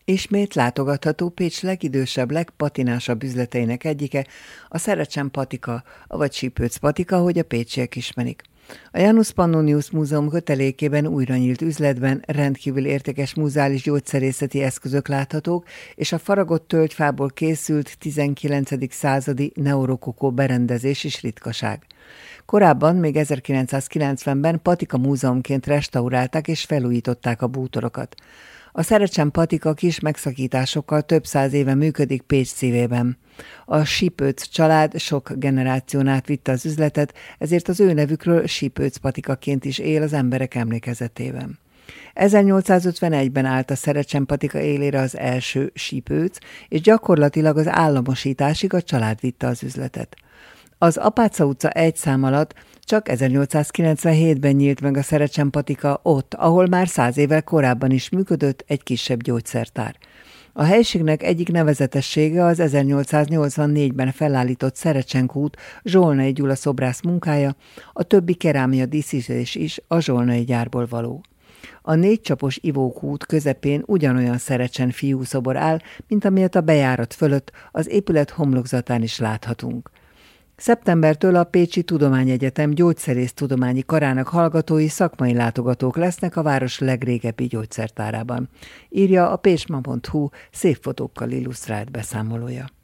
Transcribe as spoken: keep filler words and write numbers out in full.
Ismét látogatható Pécs legidősebb, legpatinásabb üzleteinek egyike, a Szerecsen Patika, avagy Sipőc Patika, ahogy a pécsiek ismerik. A Janus Pannonius Múzeum kötelékében újra nyílt üzletben rendkívül értékes múzeális gyógyszerészeti eszközök láthatók, és a faragott tölgyfából készült tizenkilencedik századi neurokokó berendezés is ritkaság. Korábban, még ezerkilencszázkilencvenben Patika múzeumként restaurálták és felújították a bútorokat. A Szerecsen Patika kis megszakításokkal több száz éve működik Pécs szívében. A Sipőc család sok generáción át vitte az üzletet, ezért az ő nevükről Sipőc Patikaként is él az emberek emlékezetében. ezernyolcszázötvenegyben állt a Szerecsen Patika élére az első Sipőc, és gyakorlatilag az államosításig a család vitte az üzletet. Az Apáca utca egy szám alatt csak ezernyolcszázkilencvenhétben nyílt meg a Szerecsen Patika ott, ahol már száz évvel korábban is működött egy kisebb gyógyszertár. A helységnek egyik nevezetessége az ezernyolcszáznyolcvannégyben felállított Szerecsen kút Zsolnai Gyula szobrász munkája, a többi kerámia díszítés is a zsolnai gyárból való. A négycsapos ivókút közepén ugyanolyan Szerecsen fiúszobor áll, mint amilyet a bejárat fölött az épület homlokzatán is láthatunk. Szeptembertől a Pécsi Tudományegyetem gyógyszerésztudományi karának hallgatói szakmai látogatók lesznek a város legrégebbi gyógyszertárában, írja a pécsma pont hu szép fotókkal illusztrált beszámolója.